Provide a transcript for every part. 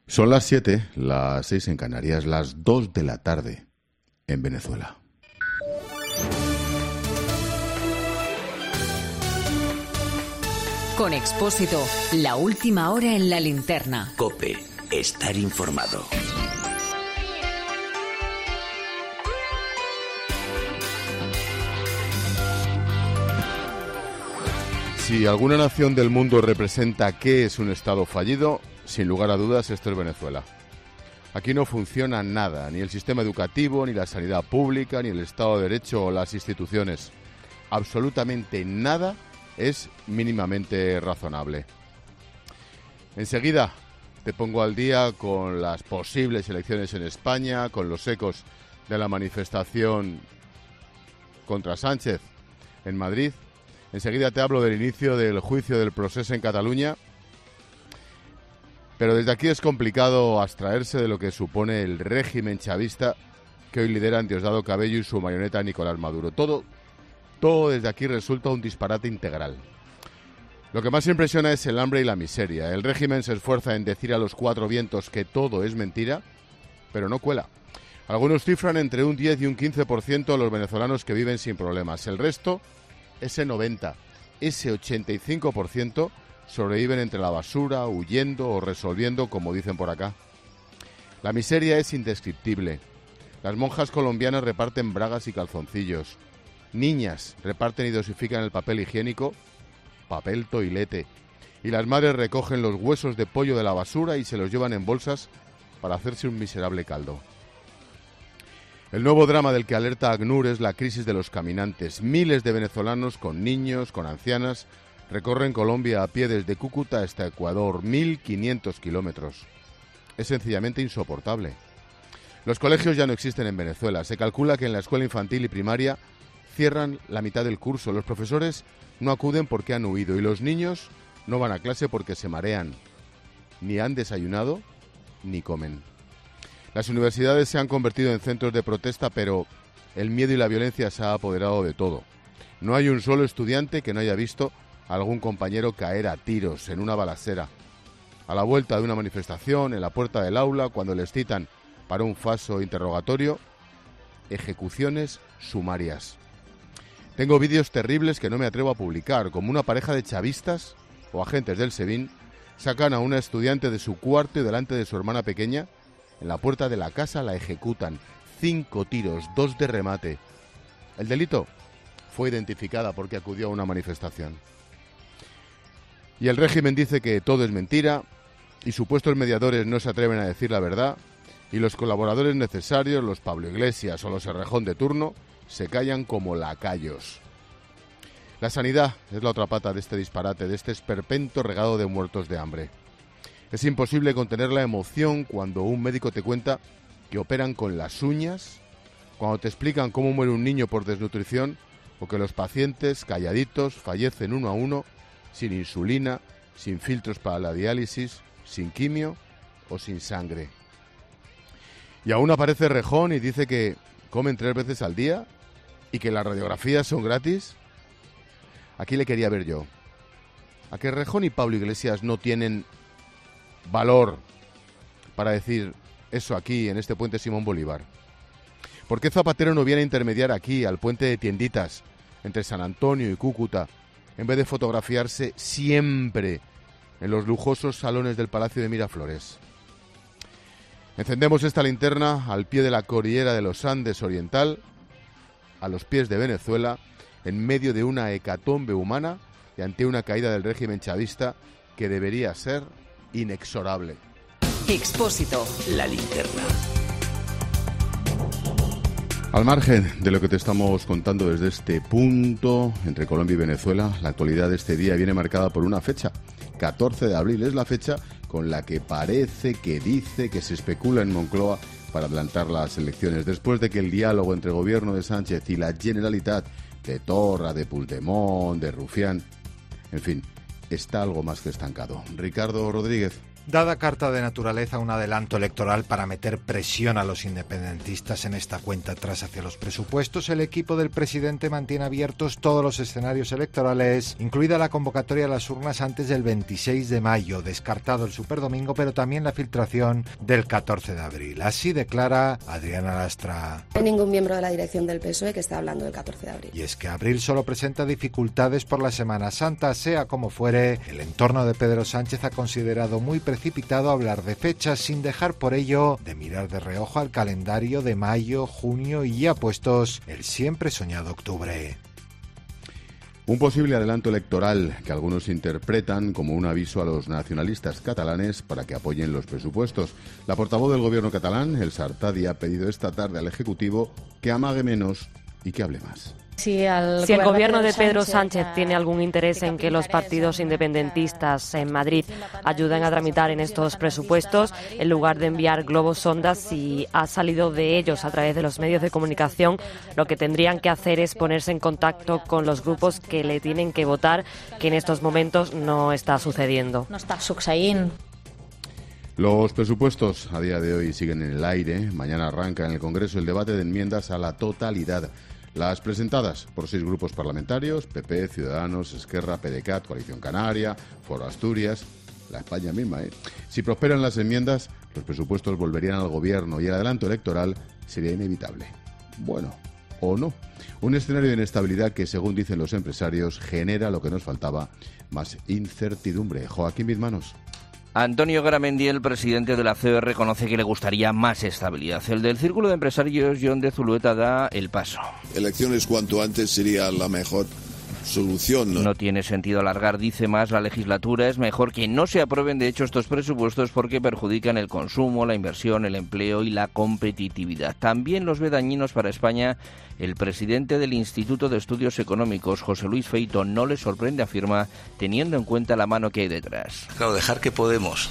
Son las 7, las 6 en Canarias, las 2 de la tarde en Venezuela. Con Expósito, la última hora en la linterna. COPE, estar informado. Si alguna nación del mundo representa qué es un Estado fallido, sin lugar a dudas, esto es Venezuela. Aquí no funciona nada, ni el sistema educativo, ni la sanidad pública, ni el Estado de Derecho o las instituciones. Absolutamente nada es mínimamente razonable. Enseguida te pongo al día con las posibles elecciones en España, con los ecos de la manifestación contra Sánchez en Madrid. Enseguida te hablo del inicio del juicio del Procés en Cataluña. Pero desde aquí es complicado abstraerse de lo que supone el régimen chavista que hoy lideran Diosdado Cabello y su marioneta Nicolás Maduro. Todo desde aquí resulta un disparate integral. Lo que más impresiona es el hambre y la miseria. El régimen se esfuerza en decir a los cuatro vientos que todo es mentira, pero no cuela. Algunos cifran entre un 10 y un 15% los venezolanos que viven sin problemas. El resto, ese 90, ese 85%, sobreviven entre la basura, huyendo o resolviendo, como dicen por acá. La miseria es indescriptible. Las monjas colombianas reparten bragas y calzoncillos. Niñas reparten y dosifican el papel higiénico, papel toilete. Y las madres recogen los huesos de pollo de la basura y se los llevan en bolsas para hacerse un miserable caldo. El nuevo drama del que alerta ACNUR es la crisis de los caminantes. Miles de venezolanos con niños, con ancianas, recorren Colombia a pie desde Cúcuta hasta Ecuador, 1.500 kilómetros. Es sencillamente insoportable. Los colegios ya no existen en Venezuela. Se calcula que en la escuela infantil y primaria cierran la mitad del curso. Los profesores no acuden porque han huido y los niños no van a clase porque se marean. Ni han desayunado ni comen. Las universidades se han convertido en centros de protesta, pero el miedo y la violencia se ha apoderado de todo. No hay un solo estudiante que no haya visto a algún compañero caer a tiros en una balacera. A la vuelta de una manifestación, en la puerta del aula, cuando les citan para un falso interrogatorio, ejecuciones sumarias. Tengo vídeos terribles que no me atrevo a publicar, como una pareja de chavistas o agentes del SEBIN sacan a una estudiante de su cuarto y delante de su hermana pequeña. En la puerta de la casa la ejecutan. 5 tiros, 2 de remate. El delito fue identificada porque acudió a una manifestación. Y el régimen dice que todo es mentira y supuestos mediadores no se atreven a decir la verdad y los colaboradores necesarios, los Pablo Iglesias o los Errejón de turno, se callan como lacayos. La sanidad es la otra pata de este disparate, de este esperpento regado de muertos de hambre. Es imposible contener la emoción cuando un médico te cuenta que operan con las uñas, cuando te explican cómo muere un niño por desnutrición o que los pacientes calladitos fallecen uno a uno, sin insulina, sin filtros para la diálisis, sin quimio o sin sangre. Y aún aparece Rejón y dice que comen 3 veces al día y que las radiografías son gratis. Aquí le quería ver yo. ¿A que Rejón y Pablo Iglesias no tienen valor para decir eso aquí, en este puente Simón Bolívar? ¿Por qué Zapatero no viene a intermediar aquí, al puente de Tienditas, entre San Antonio y Cúcuta, en vez de fotografiarse siempre en los lujosos salones del Palacio de Miraflores? Encendemos esta linterna al pie de la cordillera de los Andes Oriental, a los pies de Venezuela, en medio de una hecatombe humana y ante una caída del régimen chavista que debería ser inexorable. Expósito. La linterna. Al margen de lo que te estamos contando desde este punto entre Colombia y Venezuela, la actualidad de este día viene marcada por una fecha. 14 de abril es la fecha con la que parece, que dice, que se especula en Moncloa para adelantar las elecciones. Después de que el diálogo entre el gobierno de Sánchez y la Generalitat, de Torra, de Puigdemont, de Rufián, en fin, está algo más que estancado. Ricardo Rodríguez. Dada carta de naturaleza un adelanto electoral para meter presión a los independentistas en esta cuenta atrás hacia los presupuestos, el equipo del presidente mantiene abiertos todos los escenarios electorales, incluida la convocatoria a las urnas antes del 26 de mayo, descartado el superdomingo, pero también la filtración del 14 de abril. Así declara Adriana Lastra. No hay ningún miembro de la dirección del PSOE que esté hablando del 14 de abril. Y es que abril solo presenta dificultades por la Semana Santa. Sea como fuere, el entorno de Pedro Sánchez ha considerado muy precipitado hablar de fechas sin dejar por ello de mirar de reojo al calendario de mayo, junio y ya puestos el siempre soñado octubre. Un posible adelanto electoral que algunos interpretan como un aviso a los nacionalistas catalanes para que apoyen los presupuestos. La portavoz del gobierno catalán, Elsa Artadi, ha pedido esta tarde al Ejecutivo que amague menos y que hable más. Si el gobierno de Pedro Sánchez tiene algún interés en que los partidos independentistas en Madrid ayuden a tramitar en estos presupuestos, en lugar de enviar globos sondas, si ha salido de ellos a través de los medios de comunicación, lo que tendrían que hacer es ponerse en contacto con los grupos que le tienen que votar, que en estos momentos no está sucediendo. No está sucediendo. Los presupuestos a día de hoy siguen en el aire. Mañana arranca en el Congreso el debate de enmiendas a la totalidad. Las presentadas por 6 grupos parlamentarios, PP, Ciudadanos, Esquerra, PDeCAT, Coalición Canaria, Foro Asturias, la España misma. Si prosperan las enmiendas, los presupuestos volverían al Gobierno y el adelanto electoral sería inevitable. Bueno, o no. Un escenario de inestabilidad que, según dicen los empresarios, genera lo que nos faltaba, más incertidumbre. Joaquín Bizmanos. Antonio Garamendi, el presidente de la COE, reconoce que le gustaría más estabilidad. El del Círculo de Empresarios, John de Zulueta, da el paso. Elecciones cuanto antes sería la mejor solución. No tiene sentido alargar, dice, más la legislatura. Es mejor que no se aprueben, de hecho, estos presupuestos porque perjudican el consumo, la inversión, el empleo y la competitividad. También los ve dañinos para España el presidente del Instituto de Estudios Económicos, José Luis Feito. No le sorprende, afirma, teniendo en cuenta la mano que hay detrás. Claro, dejar que Podemos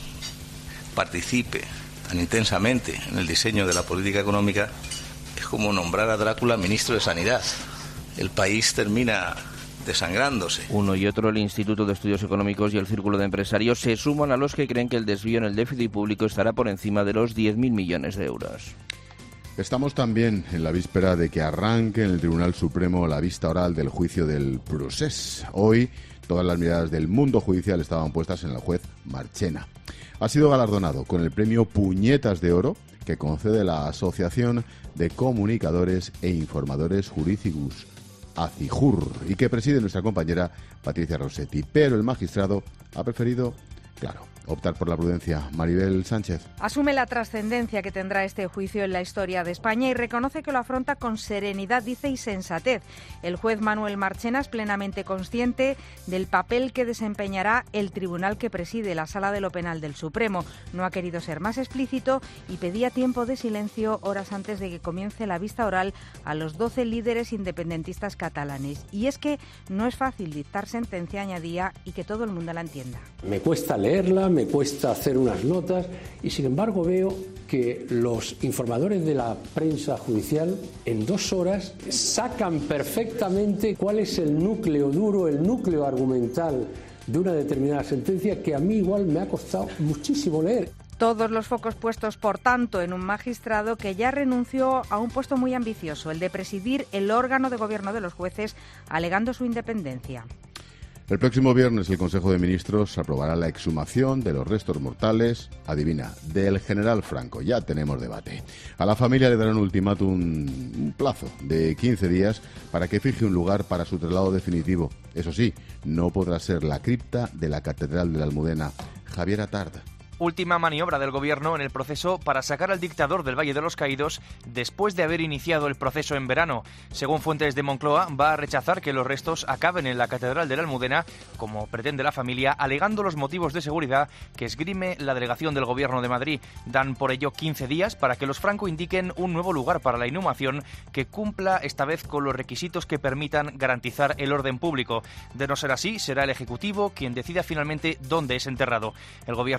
participe tan intensamente en el diseño de la política económica es como nombrar a Drácula ministro de Sanidad. El país termina desangrándose. Uno y otro, el Instituto de Estudios Económicos y el Círculo de Empresarios, se suman a los que creen que el desvío en el déficit público estará por encima de los 10.000 millones de euros. Estamos también en la víspera de que arranque en el Tribunal Supremo la vista oral del juicio del Procés. Hoy todas las miradas del mundo judicial estaban puestas en el juez Marchena. Ha sido galardonado con el premio Puñetas de Oro que concede la Asociación de Comunicadores e Informadores Jurídicos, ACIJUR, y que preside nuestra compañera Patricia Rossetti. Pero el magistrado ha preferido, claro, optar por la prudencia. Maribel Sánchez. Asume la trascendencia que tendrá este juicio en la historia de España y reconoce que lo afronta con serenidad, dice, y sensatez. El juez Manuel Marchena es plenamente consciente del papel que desempeñará el tribunal que preside, la Sala de lo Penal del Supremo. No ha querido ser más explícito y pedía tiempo de silencio horas antes de que comience la vista oral a los 12 líderes independentistas catalanes. Y es que no es fácil dictar sentencia, añadía, y que todo el mundo la entienda. Me cuesta leerla, me cuesta hacer unas notas y sin embargo veo que los informadores de la prensa judicial en 2 horas sacan perfectamente cuál es el núcleo duro, el núcleo argumental de una determinada sentencia que a mí igual me ha costado muchísimo leer. Todos los focos puestos, por tanto, en un magistrado que ya renunció a un puesto muy ambicioso, el de presidir el órgano de gobierno de los jueces, alegando su independencia. El próximo viernes el Consejo de Ministros aprobará la exhumación de los restos mortales, adivina, del general Franco. Ya tenemos debate. A la familia le darán un ultimátum, un plazo de 15 días para que fije un lugar para su traslado definitivo. Eso sí, no podrá ser la cripta de la Catedral de la Almudena. Javier Atard. Última maniobra del Gobierno en el proceso para sacar al dictador del Valle de los Caídos después de haber iniciado el proceso en verano. Según fuentes de Moncloa, va a rechazar que los restos acaben en la Catedral de la Almudena, como pretende la familia, alegando los motivos de seguridad que esgrime la delegación del Gobierno de Madrid. Dan por ello 15 días para que los Franco indiquen un nuevo lugar para la inhumación que cumpla esta vez con los requisitos que permitan garantizar el orden público. De no ser así, será el Ejecutivo quien decida finalmente dónde es enterrado. El Gobierno reitera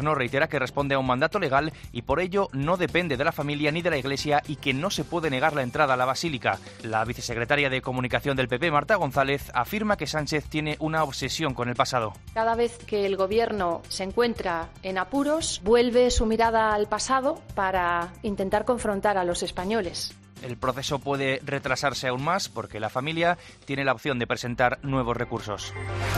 considera que responde a un mandato legal y por ello no depende de la familia ni de la Iglesia y que no se puede negar la entrada a la Basílica. La vicesecretaria de Comunicación del PP, Marta González, afirma que Sánchez tiene una obsesión con el pasado. Cada vez que el Gobierno se encuentra en apuros, vuelve su mirada al pasado para intentar confrontar a los españoles. El proceso puede retrasarse aún más porque la familia tiene la opción de presentar nuevos recursos.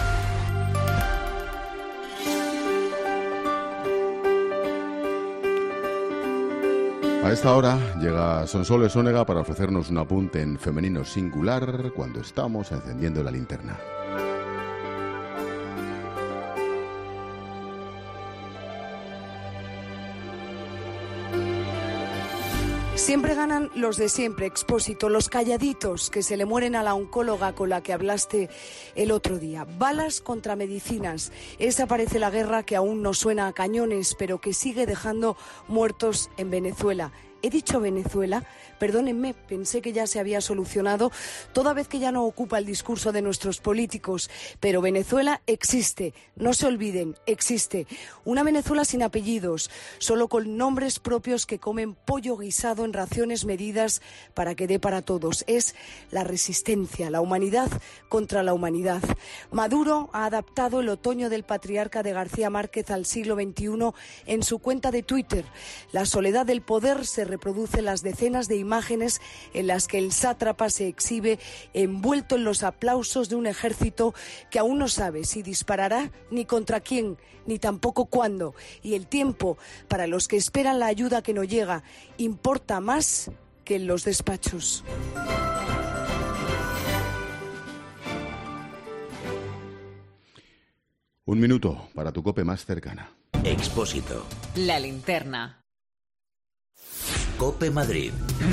A esta hora llega Sonsoles Onega para ofrecernos un apunte en femenino singular cuando estamos encendiendo la linterna. Siempre ganan los de siempre, Expósito, los calladitos que se le mueren a la oncóloga con la que hablaste el otro día. Balas contra medicinas. Esa parece la guerra que aún no suena a cañones, pero que sigue dejando muertos en Venezuela. He dicho Venezuela, perdónenme, pensé que ya se había solucionado, toda vez que ya no ocupa el discurso de nuestros políticos. Pero Venezuela existe, no se olviden, existe. Una Venezuela sin apellidos, solo con nombres propios que comen pollo guisado en raciones medidas para que dé para todos. Es la resistencia, la humanidad contra la humanidad. Maduro ha adaptado el otoño del patriarca de García Márquez al siglo XXI en su cuenta de Twitter. La soledad del poder se reproduce las decenas de imágenes en las que el sátrapa se exhibe envuelto en los aplausos de un ejército que aún no sabe si disparará ni contra quién, ni tampoco cuándo. Y el tiempo, para los que esperan la ayuda que no llega, importa más que en los despachos. Un minuto para tu COPE más cercana. Expósito. La linterna. COPE Madrid.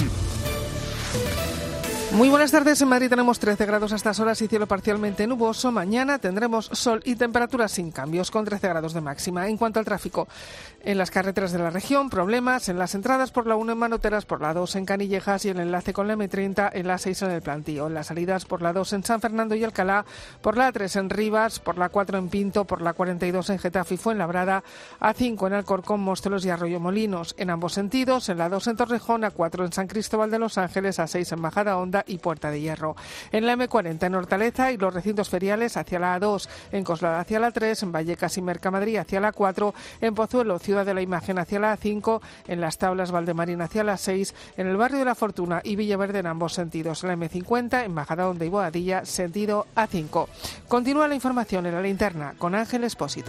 Muy buenas tardes. En Madrid tenemos 13 grados a estas horas y cielo parcialmente nuboso. Mañana tendremos sol y temperaturas sin cambios, con 13 grados de máxima. En cuanto al tráfico, en las carreteras de la región, problemas en las entradas por la 1 en Manoteras, por la 2 en Canillejas y el enlace con la M30 en la 6 en el Plantío. En las salidas por la 2 en San Fernando y Alcalá, por la 3 en Rivas, por la 4 en Pinto, por la 42 en Getafe y Fuenlabrada, A5 en Alcorcón, Móstoles y Arroyomolinos. En ambos sentidos, en la 2 en Torrejón, A4 en San Cristóbal de los Ángeles, A6 en Majadahonda y Puerta de Hierro. En la M40 en Hortaleza y los recintos feriales hacia la A2, en Coslada hacia la 3, en Vallecas y Mercamadrid hacia la 4, en Pozuelo, Ciudad de la Imagen hacia la A5, en Las Tablas, Valdemarín hacia la 6, en el barrio de la Fortuna y Villaverde en ambos sentidos. En la M50 en Majadahonda y Boadilla, sentido A5. Continúa la información en la linterna con Ángel Expósito.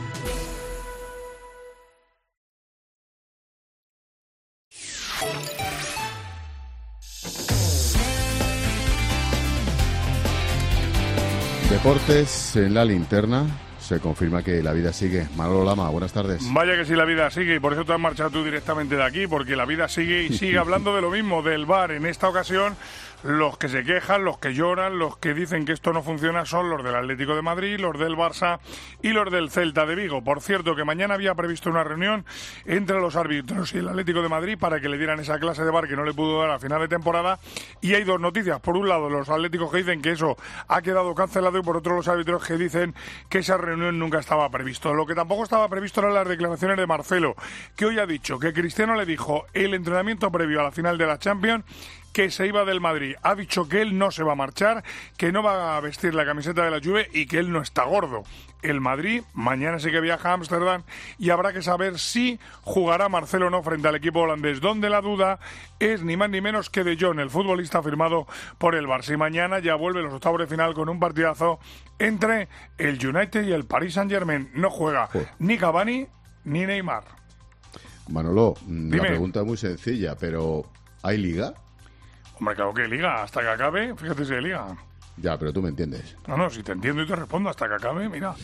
Deportes en la linterna. Se confirma que la vida sigue. Manolo Lama, buenas tardes. Vaya que sí, la vida sigue, y por eso te has marchado tú directamente de aquí, porque la vida sigue y sigue hablando de lo mismo, del VAR. En esta ocasión, los que se quejan, los que lloran, los que dicen que esto no funciona son los del Atlético de Madrid, los del Barça y los del Celta de Vigo. Por cierto, que mañana había previsto una reunión entre los árbitros y el Atlético de Madrid para que le dieran esa clase de VAR que no le pudo dar a final de temporada. Y hay dos noticias. Por un lado, los atléticos que dicen que eso ha quedado cancelado, y por otro, los árbitros que dicen que esa reunión nunca estaba previsto. Lo que tampoco estaba previsto eran las declaraciones de Marcelo, que hoy ha dicho que Cristiano le dijo el entrenamiento previo a la final de la Champions que se iba del Madrid. Ha dicho que él no se va a marchar, que no va a vestir la camiseta de la Juve y que él no está gordo. El Madrid mañana sí que viaja a Ámsterdam y habrá que saber si jugará Marcelo o no frente al equipo holandés, donde la duda es ni más ni menos que De Jong, el futbolista firmado por el Barça. Y mañana ya vuelve los octavos de final con un partidazo entre el United y el Paris Saint-Germain. No juega ni Cavani ni Neymar. Manolo, Dime. la pregunta es muy sencilla, pero ¿hay liga? Hombre, claro que liga, hasta que acabe, fíjate si hay liga. Ya, pero tú me entiendes. No, si te entiendo y te respondo hasta que acabe, mira.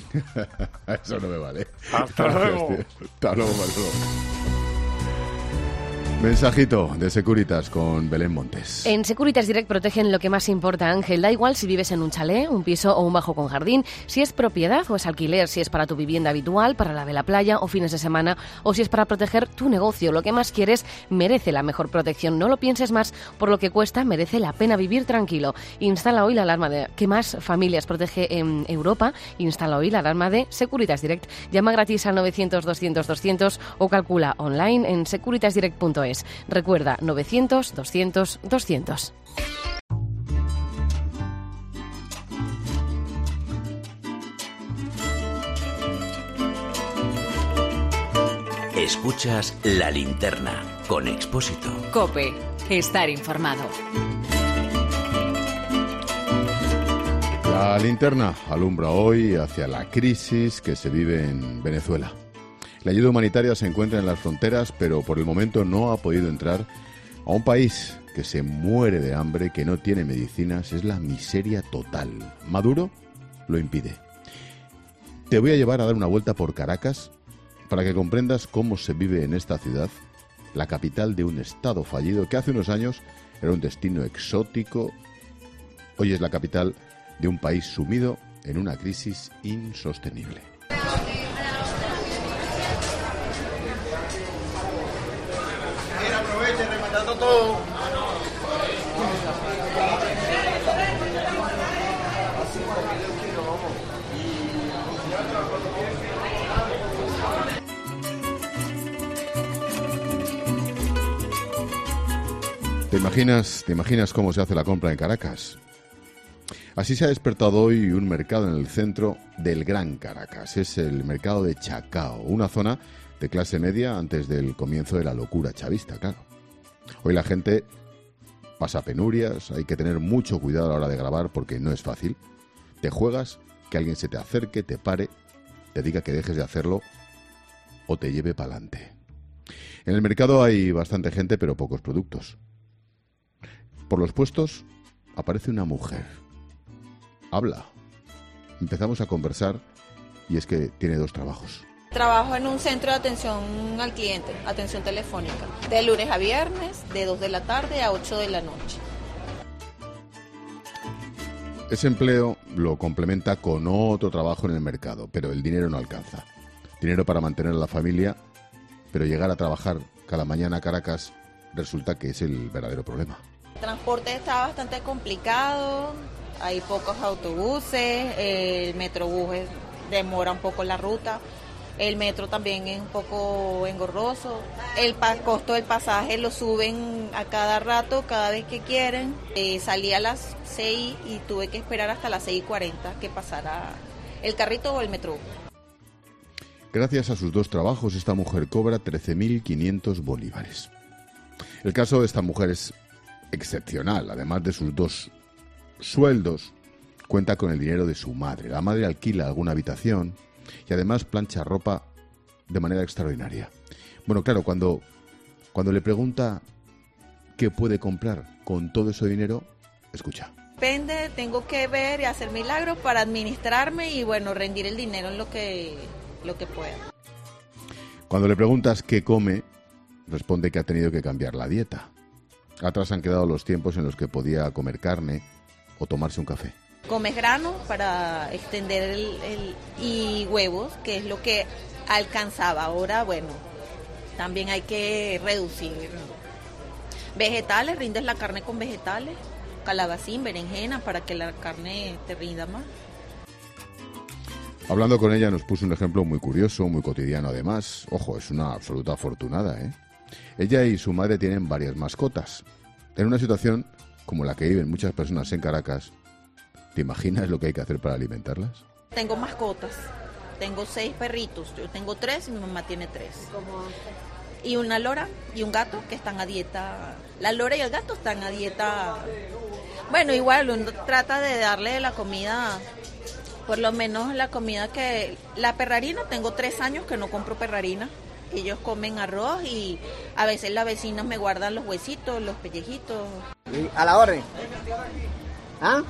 Eso no me vale. Hasta luego. Hasta luego, Manolo. Mensajito de Securitas con Belén Montes. En Securitas Direct protegen lo que más importa, Ángel. Da igual si vives en un chalet, un piso o un bajo con jardín, si es propiedad o es alquiler, si es para tu vivienda habitual, para la de la playa o fines de semana, o si es para proteger tu negocio. Lo que más quieres merece la mejor protección. No lo pienses más, por lo que cuesta merece la pena vivir tranquilo. Instala hoy la alarma que más familias protege en Europa. Instala hoy la alarma de Securitas Direct. Llama gratis al 900-200-200 o calcula online en securitasdirect.es. Recuerda, 900-200-200. Escuchas La Linterna con Expósito. COPE. Estar informado. La linterna alumbra hoy hacia la crisis que se vive en Venezuela. La ayuda humanitaria se encuentra en las fronteras, pero por el momento no ha podido entrar a un país que se muere de hambre, que no tiene medicinas. Es la miseria total. Maduro lo impide. Te voy a llevar a dar una vuelta por Caracas para que comprendas cómo se vive en esta ciudad, la capital de un estado fallido que hace unos años era un destino exótico. Hoy es la capital de un país sumido en una crisis insostenible. ¿Te imaginas cómo se hace la compra en Caracas? Así se ha despertado hoy un mercado en el centro del Gran Caracas. Es el mercado de Chacao, una zona de clase media antes del comienzo de la locura chavista, claro. Hoy la gente pasa penurias, hay que tener mucho cuidado a la hora de grabar porque no es fácil. Te juegas que alguien se te acerque, te pare, te diga que dejes de hacerlo o te lleve para adelante. En el mercado hay bastante gente pero pocos productos. Por los puestos aparece una mujer. Habla. Empezamos a conversar y es que tiene dos trabajos. Trabajo en un centro de atención al cliente, atención telefónica, de lunes a viernes, de 2 de la tarde a 8 de la noche. Ese empleo lo complementa con otro trabajo en el mercado, pero el dinero no alcanza. Dinero para mantener a la familia, pero llegar a trabajar cada mañana a Caracas resulta que es el verdadero problema. El transporte está bastante complicado, hay pocos autobuses, el metrobús demora un poco la ruta. El metro también es un poco engorroso. El costo del pasaje lo suben a cada rato, cada vez que quieren. Salí a las 6 y tuve que esperar hasta las 6:40 que pasara el carrito o el metro. Gracias a sus dos trabajos, esta mujer cobra 13.500 bolívares. El caso de esta mujer es excepcional. Además de sus dos sueldos, cuenta con el dinero de su madre. La madre alquila alguna habitación y además plancha ropa de manera extraordinaria. Bueno, claro, cuando le pregunta qué puede comprar con todo ese dinero, escucha. Depende, tengo que ver y hacer milagros para administrarme y, bueno, rendir el dinero en lo que pueda. Cuando le preguntas qué come, responde que ha tenido que cambiar la dieta. Atrás han quedado los tiempos en los que podía comer carne o tomarse un café. Comes grano para extender y huevos, que es lo que alcanzaba. Ahora, bueno, también hay que reducir. Vegetales, rindes la carne con vegetales, calabacín, berenjena, para que la carne te rinda más. Hablando con ella nos puso un ejemplo muy curioso, muy cotidiano además. Ojo, es una absoluta afortunada, ¿eh? Ella y su madre tienen varias mascotas. En una situación como la que viven muchas personas en Caracas, ¿te imaginas lo que hay que hacer para alimentarlas? Tengo mascotas, tengo 6 perritos, yo tengo 3 y mi mamá tiene 3. Y una lora y un gato que están a dieta. La lora y el gato están a dieta. Bueno, igual uno trata de darle la comida, por lo menos la comida que... La perrarina, tengo 3 años que no compro perrarina. Ellos comen arroz y a veces las vecinas me guardan los huesitos, los pellejitos. A la orden. ¿Ah?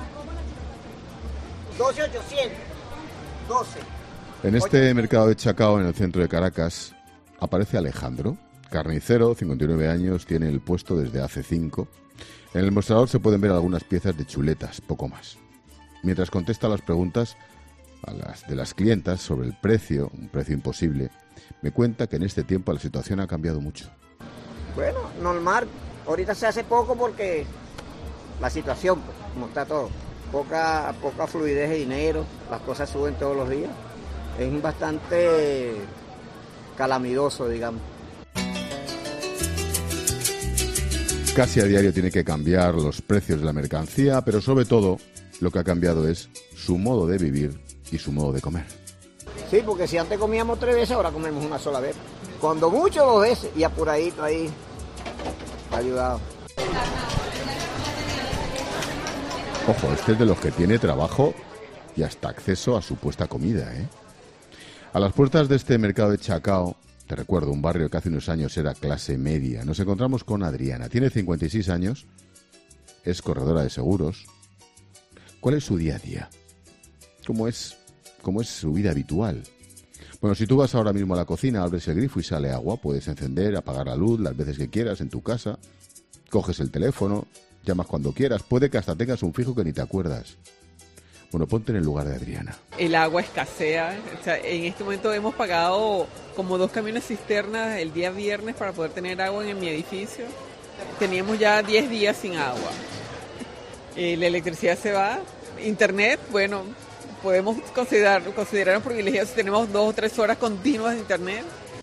12.800. 12. En este mercado de Chacao, en el centro de Caracas, aparece Alejandro, Carnicero, 59 años, tiene el puesto desde hace 5. En el mostrador se pueden ver algunas piezas de chuletas, poco más. Mientras contesta las preguntas de las clientas sobre el precio, un precio imposible, me cuenta que en este tiempo la situación ha cambiado mucho. Bueno, normal. Ahorita se hace poco porque la situación, pues, como está todo. Poca fluidez de dinero, las cosas suben todos los días. Es bastante calamitoso, digamos. Casi a diario tiene que cambiar los precios de la mercancía, pero sobre todo lo que ha cambiado es su modo de vivir y su modo de comer. Sí, porque si antes comíamos 3 veces, ahora comemos una sola vez. Cuando mucho 2 veces, y apuradito ahí, ayudado. Ojo, este es de los que tiene trabajo y hasta acceso a su puesta comida, ¿eh? A las puertas de este mercado de Chacao, te recuerdo, un barrio que hace unos años era clase media, nos encontramos con Adriana. Tiene 56 años, es corredora de seguros. ¿Cuál es su día a día? ¿Cómo es su vida habitual? Bueno, si tú vas ahora mismo a la cocina, abres el grifo y sale agua, puedes encender, apagar la luz las veces que quieras en tu casa, coges el teléfono, llamas cuando quieras, puede que hasta tengas un fijo que ni te acuerdas. Bueno, ponte en el lugar de Adriana. El agua escasea, o sea, en este momento hemos pagado como 2 camiones cisternas el día viernes para poder tener agua en mi edificio. Teníamos ya 10 días sin agua. La electricidad se va, internet, bueno, podemos considerarnos privilegiados si tenemos 2 o 3 horas continuas de internet.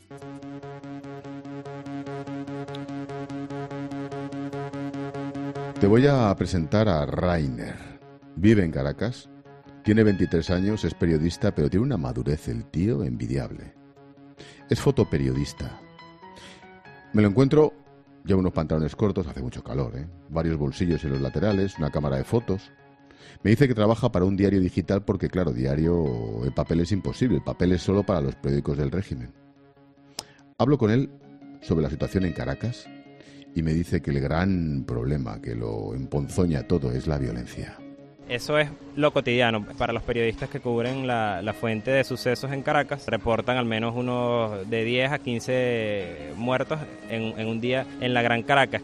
Te voy a presentar a Rainer. Vive en Caracas, tiene 23 años, es periodista, pero tiene una madurez el tío envidiable. Es fotoperiodista. Me lo encuentro, lleva unos pantalones cortos, hace mucho calor, varios bolsillos en los laterales, una cámara de fotos. Me dice que trabaja para un diario digital porque, claro, diario en papel es imposible, el papel es solo para los periódicos del régimen. Hablo con él sobre la situación en Caracas y me dice que el gran problema que lo emponzoña todo es la violencia. Eso es lo cotidiano. Para los periodistas que cubren la fuente de sucesos en Caracas, reportan al menos unos de 10 a 15 muertos en un día en la Gran Caracas.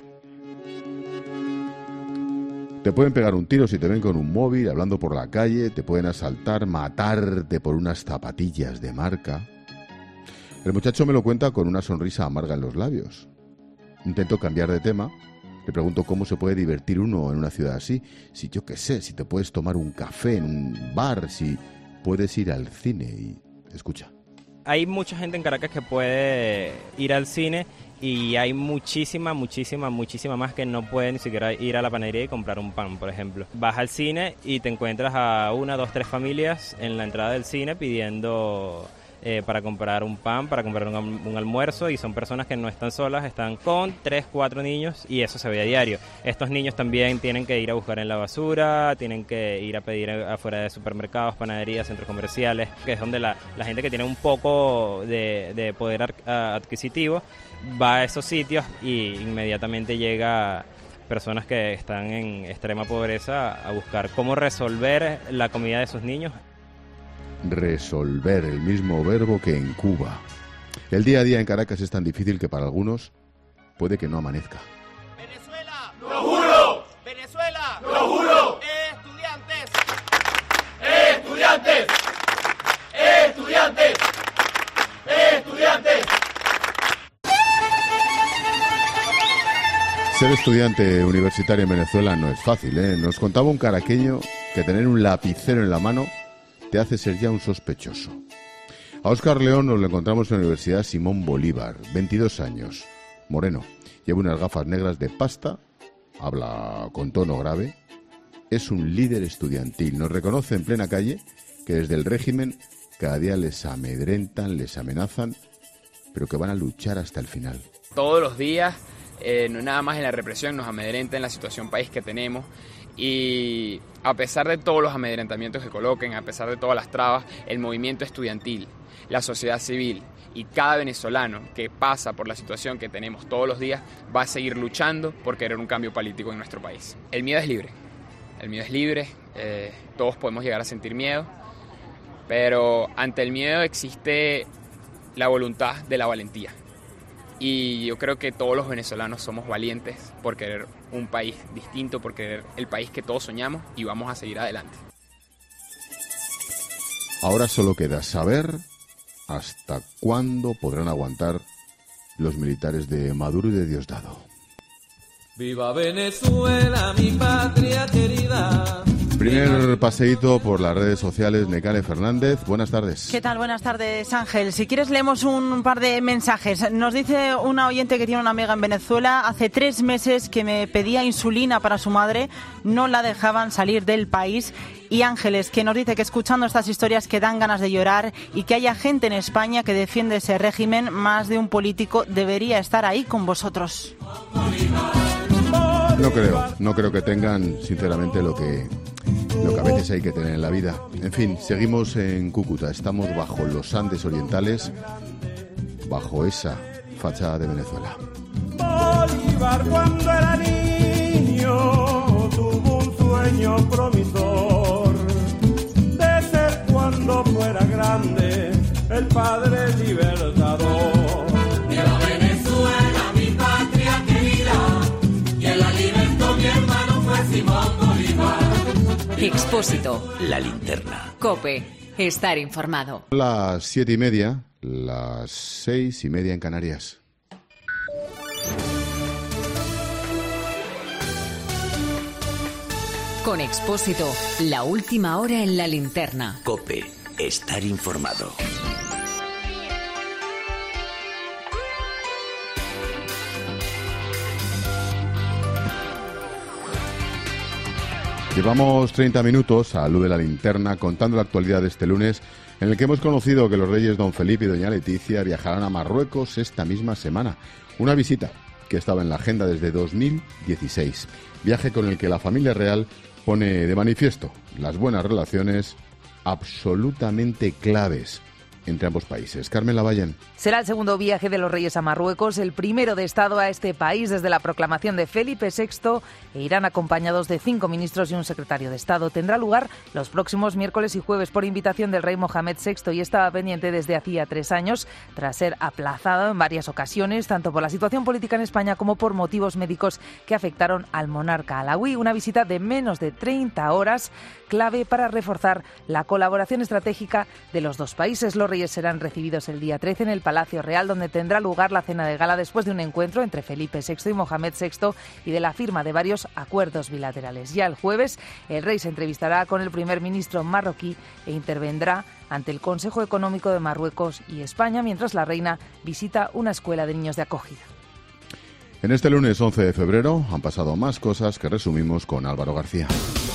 Te pueden pegar un tiro si te ven con un móvil, hablando por la calle, te pueden asaltar, matarte por unas zapatillas de marca. El muchacho me lo cuenta con una sonrisa amarga en los labios. Intento cambiar de tema. Le pregunto cómo se puede divertir uno en una ciudad así. Si yo qué sé, si te puedes tomar un café en un bar, si puedes ir al cine y... Escucha. Hay mucha gente en Caracas que puede ir al cine y hay muchísima más que no puede ni siquiera ir a la panadería y comprar un pan, por ejemplo. Vas al cine y te encuentras a 1, 2, 3 familias en la entrada del cine pidiendo... para comprar un pan, para comprar un almuerzo, y son personas que no están solas, están con 3, 4 niños y eso se ve a diario. Estos niños también tienen que ir a buscar en la basura, tienen que ir a pedir afuera de supermercados, panaderías, centros comerciales, que es donde la gente que tiene un poco de poder adquisitivo va a esos sitios y inmediatamente llega personas que están en extrema pobreza a buscar cómo resolver la comida de sus niños. Resolver, el mismo verbo que en Cuba. El día a día en Caracas es tan difícil que para algunos puede que no amanezca. ¡Venezuela! ¡Lo juro! ¡Venezuela! ¡Lo juro! ¡Estudiantes! ¡Estudiantes! ¡Estudiantes! ¡Estudiantes! Ser estudiante universitario en Venezuela no es fácil, ¿eh? Nos contaba un caraqueño que tener un lapicero en la mano te hace ser ya un sospechoso. A Óscar León nos lo encontramos en la Universidad Simón Bolívar, 22 años, moreno, lleva unas gafas negras de pasta, habla con tono grave, es un líder estudiantil, nos reconoce en plena calle que desde el régimen cada día les amedrentan, les amenazan, pero que van a luchar hasta el final. Todos los días, no nada más en la represión, nos amedrenta en la situación país que tenemos. Y a pesar de todos los amedrentamientos que coloquen, a pesar de todas las trabas, el movimiento estudiantil, la sociedad civil y cada venezolano que pasa por la situación que tenemos todos los días va a seguir luchando por querer un cambio político en nuestro país. El miedo es libre, todos podemos llegar a sentir miedo, pero ante el miedo existe la voluntad de la valentía. Y yo creo que todos los venezolanos somos valientes por querer un país distinto, por querer el país que todos soñamos, y vamos a seguir adelante. Ahora solo queda saber hasta cuándo podrán aguantar los militares de Maduro y de Diosdado. ¡Viva Venezuela, mi patria querida! Primer paseíto por las redes sociales. Necane Fernández, buenas tardes. ¿Qué tal? Buenas tardes, Ángel. Si quieres leemos un par de mensajes. Nos dice una oyente que tiene una amiga en Venezuela: hace 3 meses que me pedía insulina para su madre, no la dejaban salir del país. Y Ángeles, que nos dice que escuchando estas historias que dan ganas de llorar, y que haya gente en España que defiende ese régimen, más de un político debería estar ahí con vosotros. No creo que tengan, sinceramente, lo que a veces hay que tener en la vida. En fin, seguimos en Cúcuta. Estamos bajo los Andes orientales, bajo esa fachada de Venezuela. Bolívar, cuando era niño, tuvo un sueño promisor de ser, cuando fuera grande, el padre libertador. ¡Viva Venezuela, mi patria querida! Y el alimentó mi hermano fue Simón Bolívar. Expósito. La linterna. COPE. Estar informado. Las 7:30, las 6:30 en Canarias. Con Expósito, la última hora en la linterna. COPE. Estar informado. Llevamos 30 minutos a luz de la linterna contando la actualidad de este lunes, en el que hemos conocido que los reyes don Felipe y doña Leticia viajarán a Marruecos esta misma semana. Una visita que estaba en la agenda desde 2016. Viaje con el que la familia real pone de manifiesto las buenas relaciones absolutamente claves entre ambos países. Carmen Lavallén. Será el segundo viaje de los reyes a Marruecos, el primero de Estado a este país desde la proclamación de Felipe VI, e irán acompañados de 5 ministros y un secretario de Estado. Tendrá lugar los próximos miércoles y jueves por invitación del rey Mohamed VI y estaba pendiente desde hacía 3 años, tras ser aplazado en varias ocasiones, tanto por la situación política en España como por motivos médicos que afectaron al monarca alauí. Una visita de menos de 30 horas, clave para reforzar la colaboración estratégica de los dos países. Los reyes serán recibidos el día 13 en el Palacio Real, donde tendrá lugar la cena de gala después de un encuentro entre Felipe VI y Mohamed VI y de la firma de varios acuerdos bilaterales. Ya el jueves, el rey se entrevistará con el primer ministro marroquí e intervendrá ante el Consejo Económico de Marruecos y España, mientras la reina visita una escuela de niños de acogida. En este lunes 11 de febrero han pasado más cosas que resumimos con Álvaro García.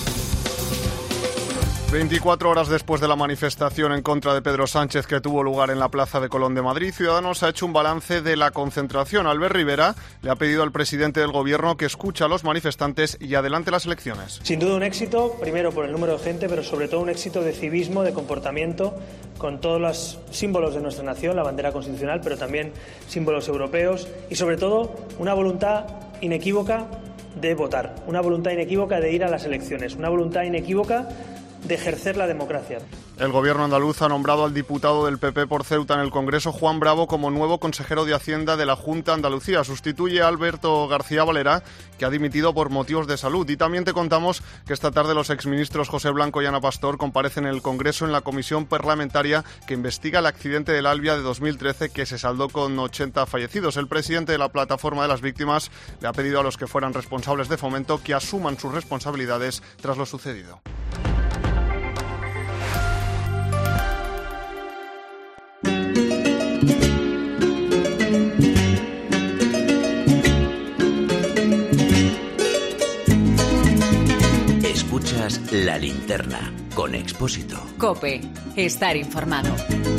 24 horas después de la manifestación en contra de Pedro Sánchez que tuvo lugar en la Plaza de Colón de Madrid, Ciudadanos ha hecho un balance de la concentración. Albert Rivera le ha pedido al presidente del Gobierno que escuche a los manifestantes y adelante las elecciones. Sin duda un éxito, primero por el número de gente, pero sobre todo un éxito de civismo, de comportamiento, con todos los símbolos de nuestra nación, la bandera constitucional, pero también símbolos europeos y sobre todo una voluntad inequívoca de votar, una voluntad inequívoca de ir a las elecciones, una voluntad inequívoca de ejercer la democracia. El gobierno andaluz ha nombrado al diputado del PP por Ceuta en el Congreso, Juan Bravo, como nuevo consejero de Hacienda de la Junta de Andalucía. Sustituye a Alberto García Valera, que ha dimitido por motivos de salud. Y también te contamos que esta tarde los exministros José Blanco y Ana Pastor comparecen en el Congreso en la comisión parlamentaria que investiga el accidente del Albia de 2013 que se saldó con 80 fallecidos. El presidente de la Plataforma de las Víctimas le ha pedido a los que fueran responsables de Fomento que asuman sus responsabilidades tras lo sucedido. Escuchas La Linterna con Expósito. COPE. Estar informado.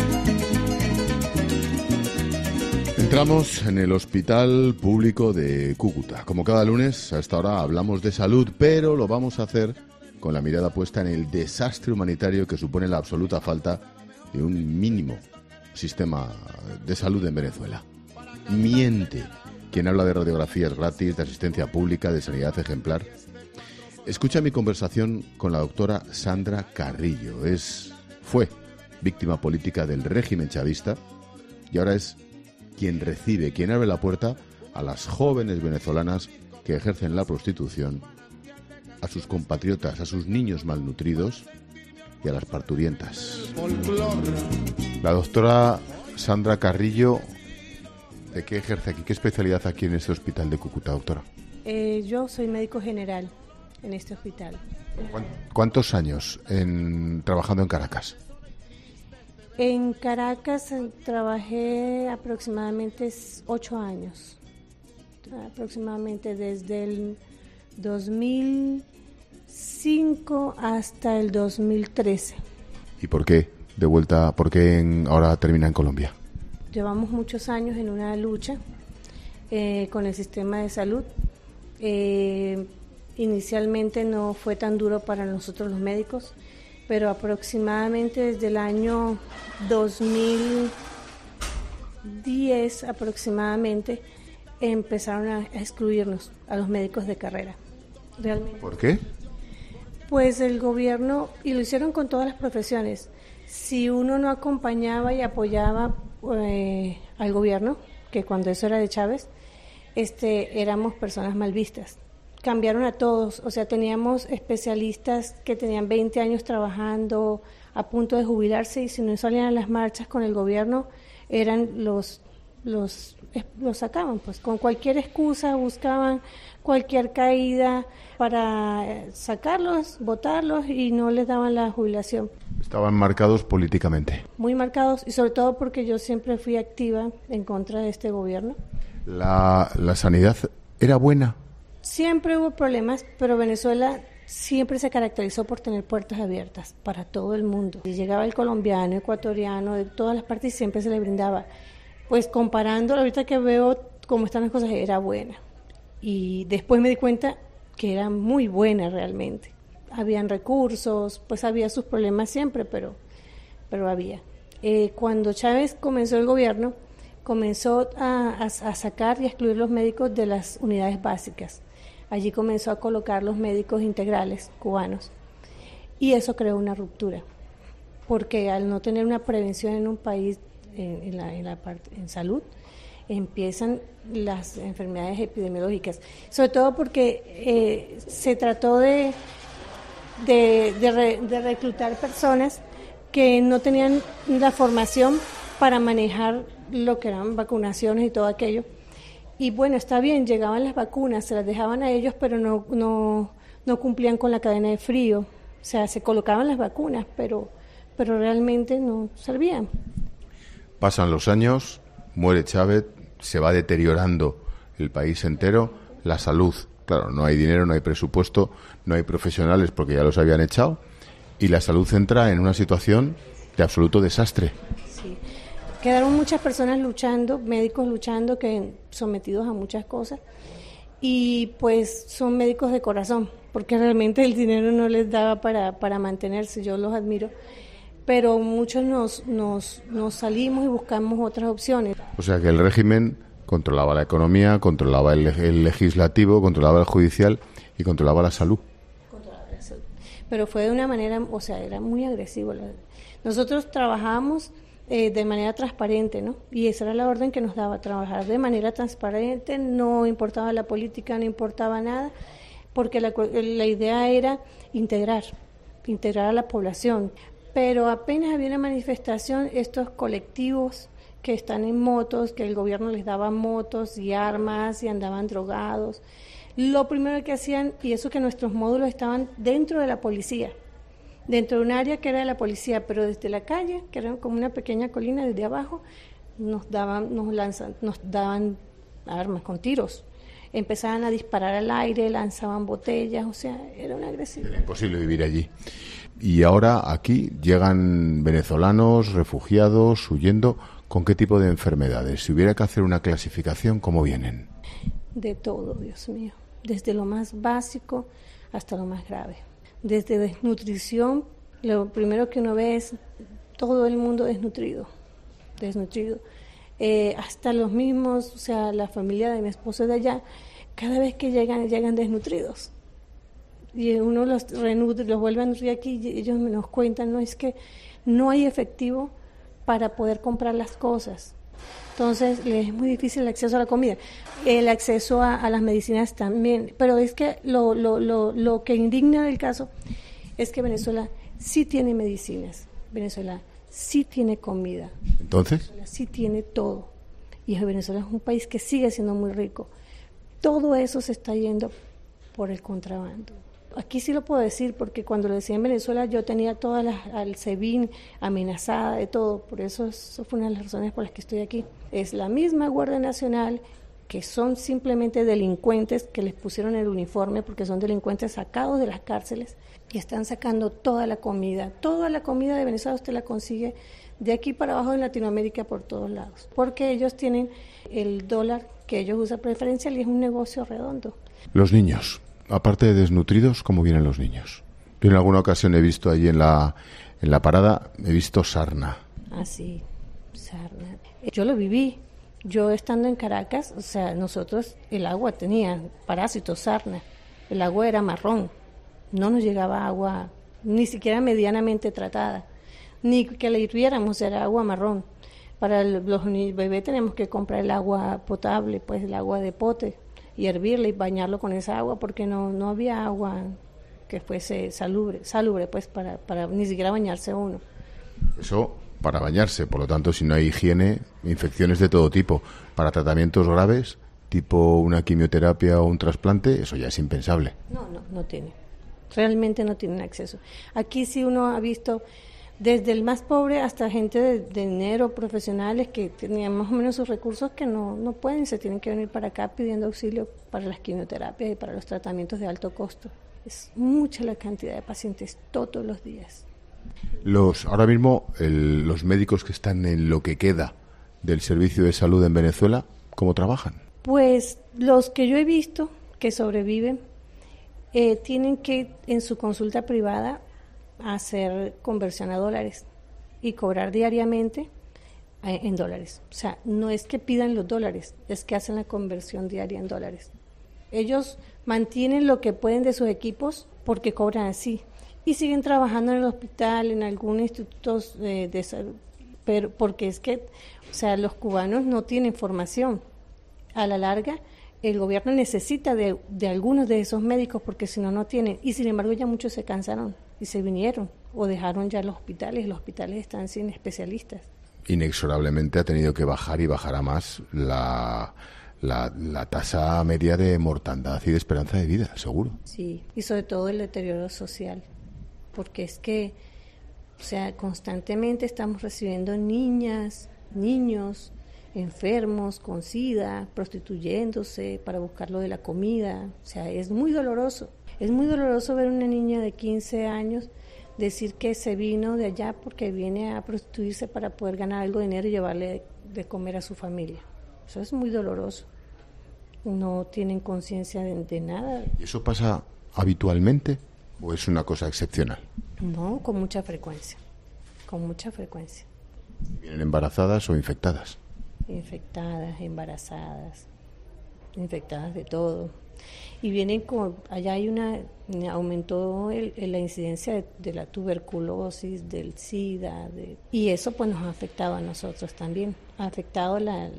Entramos en el Hospital Público de Cúcuta. Como cada lunes, a esta hora hablamos de salud, pero lo vamos a hacer con la mirada puesta en el desastre humanitario que supone la absoluta falta de un mínimo sistema de salud en Venezuela. Miente quien habla de radiografías gratis, de asistencia pública, de sanidad ejemplar. Escucha mi conversación con la doctora Sandra Carrillo. Fue víctima política del régimen chavista y ahora es quien recibe, quien abre la puerta a las jóvenes venezolanas que ejercen la prostitución, a sus compatriotas, a sus niños malnutridos y a las parturientas. La doctora Sandra Carrillo, ¿de qué ejerce aquí? ¿Qué especialidad aquí en este hospital de Cúcuta, doctora? Yo soy médico general en este hospital. ¿Cuántos años trabajando en Caracas? En Caracas trabajé aproximadamente 8 años, aproximadamente desde el 2005 hasta el 2013. ¿Y por qué de vuelta? ¿Por qué ahora termina en Colombia? Llevamos muchos años en una lucha con el sistema de salud. Inicialmente no fue tan duro para nosotros los médicos, pero aproximadamente desde el año 2010 aproximadamente empezaron a excluirnos a los médicos de carrera. Realmente. ¿Por qué? Pues el gobierno, y lo hicieron con todas las profesiones, si uno no acompañaba y apoyaba al gobierno, que cuando eso era de Chávez, éramos personas mal vistas. Cambiaron a todos, o sea, teníamos especialistas que tenían 20 años trabajando a punto de jubilarse, y si no salían a las marchas con el gobierno, los sacaban, pues con cualquier excusa, buscaban cualquier caída para sacarlos, votarlos, y no les daban la jubilación. Estaban marcados políticamente. Muy marcados, y sobre todo porque yo siempre fui activa en contra de este gobierno. ¿La sanidad era buena? Siempre hubo problemas, pero Venezuela siempre se caracterizó por tener puertas abiertas para todo el mundo. Y llegaba el colombiano, ecuatoriano, de todas las partes, y siempre se le brindaba. Pues comparando, ahorita que veo cómo están las cosas, era buena. Y después me di cuenta que era muy buena realmente. Habían recursos, pues había sus problemas siempre, pero había. Cuando Chávez comenzó el gobierno, comenzó a sacar y a excluir los médicos de las unidades básicas. Allí comenzó a colocar los médicos integrales cubanos. Y eso creó una ruptura, porque al no tener una prevención en un país en salud, empiezan las enfermedades epidemiológicas, sobre todo porque se trató de reclutar personas que no tenían la formación para manejar lo que eran vacunaciones y todo aquello. Y bueno, está bien, llegaban las vacunas, se las dejaban a ellos, pero no cumplían con la cadena de frío. O sea, se colocaban las vacunas, pero realmente no servían. Pasan los años, muere Chávez, se va deteriorando el país entero, la salud, claro, no hay dinero, no hay presupuesto, no hay profesionales porque ya los habían echado, y la salud entra en una situación de absoluto desastre. Sí, quedaron muchas personas luchando, médicos luchando, que sometidos a muchas cosas, y pues son médicos de corazón, porque realmente el dinero no les daba para mantenerse, yo los admiro. Pero muchos nos salimos y buscamos otras opciones. O sea que el régimen controlaba la economía, controlaba el legislativo, controlaba el judicial y controlaba la salud. Pero fue de una manera, o sea, era muy agresivo. Nosotros trabajábamos de manera transparente, ¿no? Y esa era la orden que nos daba, trabajar de manera transparente, no importaba la política, no importaba nada, porque la idea era integrar a la población. Pero apenas había una manifestación, estos colectivos que están en motos, que el gobierno les daba motos y armas y andaban drogados, lo primero que hacían, y eso que nuestros módulos estaban dentro de la policía, dentro de un área que era de la policía, pero desde la calle, que era como una pequeña colina desde abajo, nos daban armas con tiros. Empezaban a disparar al aire, lanzaban botellas, o sea, era una agresividad. Era imposible vivir allí. Y ahora aquí llegan venezolanos, refugiados, huyendo. ¿Con qué tipo de enfermedades? Si hubiera que hacer una clasificación, ¿cómo vienen? De todo, Dios mío. Desde lo más básico hasta lo más grave. Desde desnutrición, lo primero que uno ve es todo el mundo desnutrido. Hasta los mismos, o sea, la familia de mi esposo de allá, cada vez que llegan desnutridos. Y uno los renutre, los vuelve a nutrir aquí, y ellos nos cuentan, no es que no hay efectivo para poder comprar las cosas. Entonces les es muy difícil el acceso a la comida, el acceso a las medicinas también. Pero es que lo que indigna del caso es que Venezuela sí tiene medicinas, Venezuela sí tiene comida, ¿Entonces? Venezuela sí tiene todo. Y Venezuela es un país que sigue siendo muy rico. Todo eso se está yendo por el contrabando. Aquí sí lo puedo decir, porque cuando lo decía en Venezuela yo tenía todas al SEBIN amenazada de todo, por eso fue una de las razones por las que estoy aquí. Es la misma Guardia Nacional, que son simplemente delincuentes que les pusieron el uniforme porque son delincuentes sacados de las cárceles y están sacando toda la comida de Venezuela usted la consigue de aquí para abajo en Latinoamérica por todos lados, porque ellos tienen el dólar que ellos usan preferencial y es un negocio redondo. Los niños, aparte de desnutridos, ¿cómo vienen los niños? Yo en alguna ocasión he visto allí en la parada, he visto sarna. Ah, sí, sarna. Yo lo viví. Yo estando en Caracas, o sea, nosotros el agua tenía parásitos, sarna. El agua era marrón. No nos llegaba agua ni siquiera medianamente tratada, ni que la hirviéramos, era agua marrón. Para los bebés tenemos que comprar el agua potable, pues el agua de pote, y hervirla y bañarlo con esa agua, porque no había agua que fuese salubre pues para ni siquiera bañarse uno. Eso para bañarse, por lo tanto, si no hay higiene, infecciones de todo tipo. Para tratamientos graves, tipo una quimioterapia o un trasplante, eso ya es impensable. No tiene. Realmente no tienen acceso. Aquí sí uno ha visto desde el más pobre hasta gente de dinero, profesionales que tenían más o menos sus recursos que no pueden, se tienen que venir para acá pidiendo auxilio para las quimioterapias y para los tratamientos de alto costo. Es mucha la cantidad de pacientes todos los días. Ahora mismo los médicos que están en lo que queda del servicio de salud en Venezuela, ¿cómo trabajan? Pues los que yo he visto que sobreviven tienen que en su consulta privada hacer conversión a dólares y cobrar diariamente en dólares. O sea, no es que pidan los dólares, es que hacen la conversión diaria en dólares. Ellos mantienen lo que pueden de sus equipos porque cobran así y siguen trabajando en el hospital, en algunos institutos de salud, pero porque es que, o sea, los cubanos no tienen formación. A la larga, el gobierno necesita de algunos de esos médicos porque si no tienen, y sin embargo ya muchos se cansaron y se vinieron o dejaron ya los hospitales están sin especialistas. Inexorablemente ha tenido que bajar y bajará más la tasa media de mortandad y de esperanza de vida, seguro. Sí, y sobre todo el deterioro social, porque es que, o sea, constantemente estamos recibiendo niñas, niños enfermos con SIDA, prostituyéndose para buscar lo de la comida. O sea, es muy doloroso. Es muy doloroso ver una niña de 15 años decir que se vino de allá porque viene a prostituirse para poder ganar algo de dinero y llevarle de comer a su familia. Eso es muy doloroso. No tienen conciencia de nada. ¿Y eso pasa habitualmente o es una cosa excepcional? No, con mucha frecuencia. Con mucha frecuencia. ¿Vienen embarazadas o infectadas? Infectadas, embarazadas, infectadas de todo. Y vienen como, allá hay aumentó la incidencia de la tuberculosis, del SIDA, y eso pues nos ha afectado a nosotros también. Ha afectado la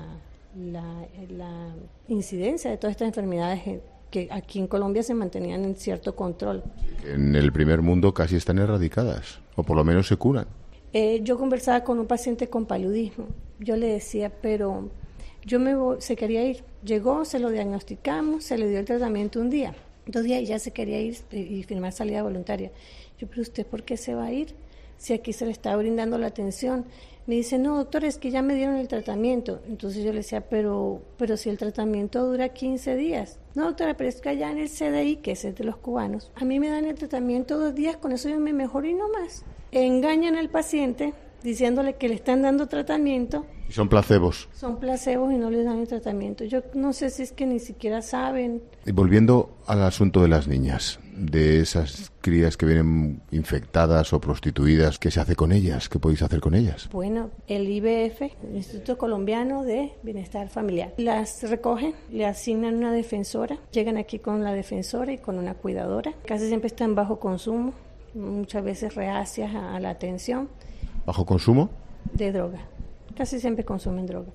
incidencia de todas estas enfermedades que aquí en Colombia se mantenían en cierto control. En el primer mundo casi están erradicadas, o por lo menos se curan. Yo conversaba con un paciente con paludismo. Yo le decía, pero se quería ir. Llegó, se lo diagnosticamos, se le dio el tratamiento un día, 2 días y ya se quería ir y firmar salida voluntaria. Yo, pero ¿usted por qué se va a ir? Si aquí se le está brindando la atención. Me dice, no, doctor, es que ya me dieron el tratamiento. Entonces yo le decía, pero si el tratamiento dura 15 días. No, doctora, pero es que allá en el CDI, que es el de los cubanos, a mí me dan el tratamiento 2 días, con eso yo me mejoro y no más. Engañan al paciente diciéndole que le están dando tratamiento. Y son placebos. Son placebos y no les dan el tratamiento. Yo no sé si es que ni siquiera saben. Y volviendo al asunto de las niñas, de esas crías que vienen infectadas o prostituidas, ¿qué se hace con ellas? ¿Qué podéis hacer con ellas? Bueno, el IBF, el Instituto Colombiano de Bienestar Familiar, las recogen, le asignan una defensora, llegan aquí con la defensora y con una cuidadora. Casi siempre están bajo consumo, muchas veces reacias a la atención. ¿Bajo consumo? De droga. casi siempre consumen droga.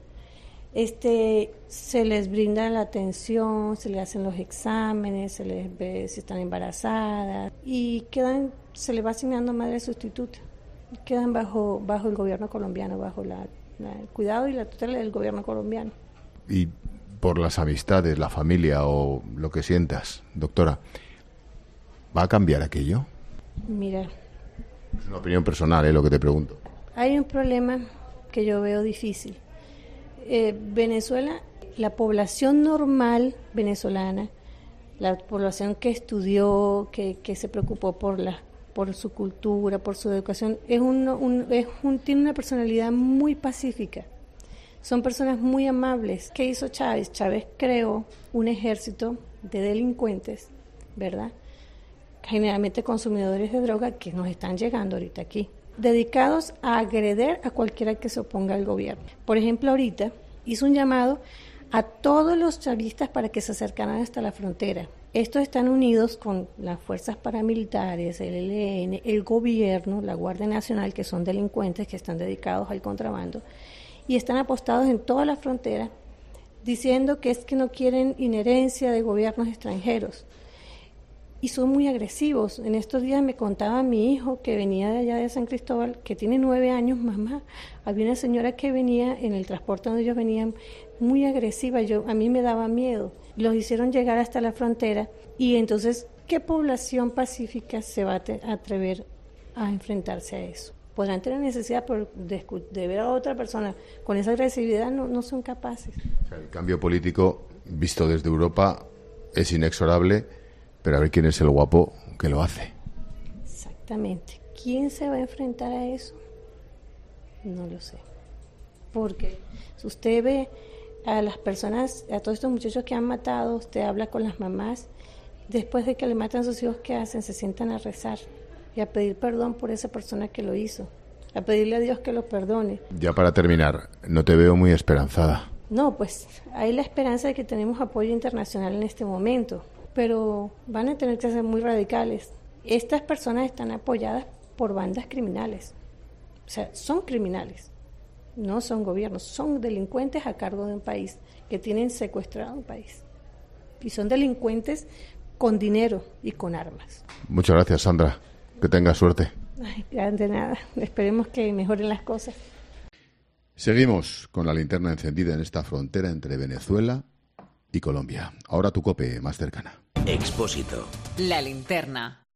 Se les brinda la atención, se les hacen los exámenes, se les ve si están embarazadas y se les va asignando madre sustituta. Quedan bajo el gobierno colombiano, bajo el cuidado y la tutela del gobierno colombiano. Y por las amistades, la familia o lo que sientas, doctora, ¿va a cambiar aquello? Mira, es una opinión personal, lo que te pregunto. Hay un problema que yo veo difícil. Venezuela, la población normal venezolana, la población que estudió, que se preocupó por su cultura, por su educación, tiene una personalidad muy pacífica. Son personas muy amables. ¿Qué hizo Chávez? Chávez creó un ejército de delincuentes, ¿verdad? Generalmente consumidores de droga que nos están llegando ahorita aquí, dedicados a agredir a cualquiera que se oponga al gobierno. Por ejemplo, ahorita hizo un llamado a todos los chavistas para que se acercaran hasta la frontera. Estos están unidos con las fuerzas paramilitares, el ELN, el gobierno, la Guardia Nacional, que son delincuentes que están dedicados al contrabando, y están apostados en toda la frontera, diciendo que es que no quieren inherencia de gobiernos extranjeros. Y son muy agresivos. En estos días me contaba mi hijo, que venía de allá de San Cristóbal, que tiene 9 años, mamá, había una señora que venía en el transporte donde ellos venían, muy agresiva, a mí me daba miedo. Los hicieron llegar hasta la frontera y entonces, ¿qué población pacífica se va a atrever a enfrentarse a eso? Podrán tener necesidad de ver a otra persona con esa agresividad, no son capaces. O sea, el cambio político visto desde Europa es inexorable, pero a ver quién es el guapo que lo hace. Exactamente. ¿Quién se va a enfrentar a eso? No lo sé. Porque si usted ve a las personas, a todos estos muchachos que han matado, usted habla con las mamás, después de que le matan a sus hijos, ¿qué hacen? Se sientan a rezar y a pedir perdón por esa persona que lo hizo, a pedirle a Dios que lo perdone. Ya para terminar, no te veo muy esperanzada. No, pues hay la esperanza de que tenemos apoyo internacional en este momento, pero van a tener que ser muy radicales. Estas personas están apoyadas por bandas criminales, o sea, son criminales, no son gobiernos, son delincuentes a cargo de un país, que tienen secuestrado un país, y son delincuentes con dinero y con armas. Muchas gracias, Sandra, que tengas suerte. Ay, de nada, esperemos que mejoren las cosas. Seguimos con la linterna encendida en esta frontera entre Venezuela y Colombia. Ahora tu COPE más cercana. Expósito. La linterna.